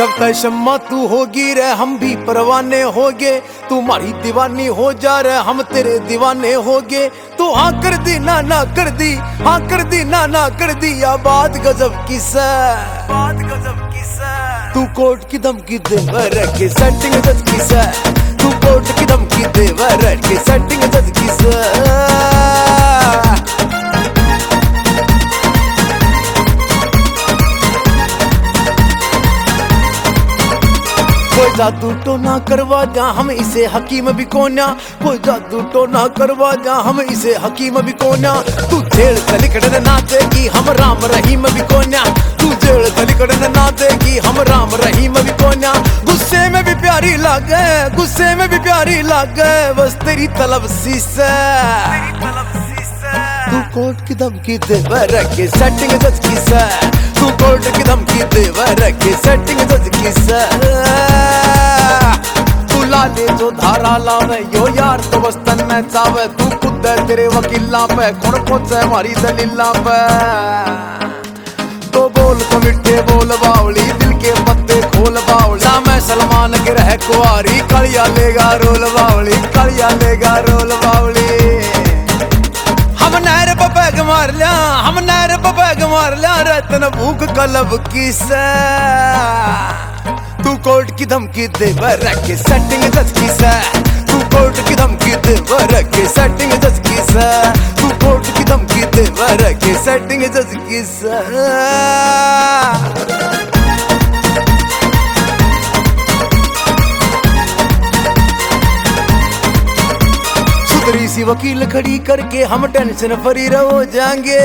जब तक शम्मा तू होगी रे हम भी परवाने होगे, तू हमारी दीवानी हो जा रे हम तेरे दीवाने होगे। तू हाँ कर दी ना कर दी, हाँ कर दी ना कर दी, या बात गजब की सा, बात गजब की सा। तू कोर्ट की धमकी दे के सेटिंग जज की सा, तू कोर्ट की धमकी दे के सेटिंग जज की सा। कोई जादू टोना करवा जा हम इसे हकीम भी कोन्या, कोई जादू टोना करवा जा हम इसे हकीम भी कोन्या। तू जेल तलिकड़न ना देगी हम राम रहीम भी कोन्या, तू जेल तलिकड़न ना देगी हम राम रहीम भी कोन्या। गुस्से में भी प्यारी लागे, गुस्से में भी प्यारी लागे, बस तेरी तलब शीशे। तू कोर्ट की धमकी दे के सेटिंग जज की सा, तू कोर्ट की धमकी दे के सेटिंग जज की सा। तू लाले जो धारा लावे यो यार तो बस तन में चावे, तू खुद है तेरे वकीला पे कौन पहुंचे हमारी दलीला पे। तो बोल तो मिठे बोल बावली दिल के पत्ते खोल बावली, मैं सलमान के रह कुआरी कलिया लेगा रोल बावली, कलिया लेगा रोल बावली। हम नहर पे बैग मार लिया, हम नहर पे बैग मार लिया, रतन भूख कलब की सा। तू कोर्ट की धमकी दे के सेटिंग जज की सा, तू कोर्ट की धमकी दे के सेटिंग जज की सा, तू कोर्ट की धमकी दे के सेटिंग जज की सा। सुधरी सी वकील खड़ी करके हम टेंशन फ्री हो जाएंगे,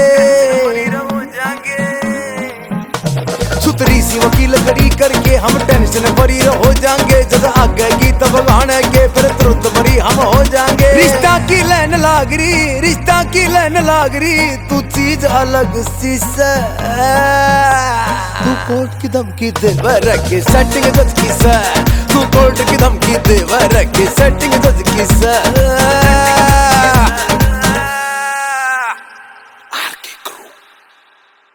सुतरी सी वकील खड़ी करके हम टेंशन फ्री हो जाएंगे। जब आगे की तब गाने के फिर तुरंत भरी हम हो जाएंगे। रिश्ता की लाइन लाग रही, रिश्ता की लाइन लाग रही, तू चीज अलग सी से। तू कोर्ट की धमकी दे के सेटिंग जज की सा, तू कोर्ट की धमकी दे के सेटिंग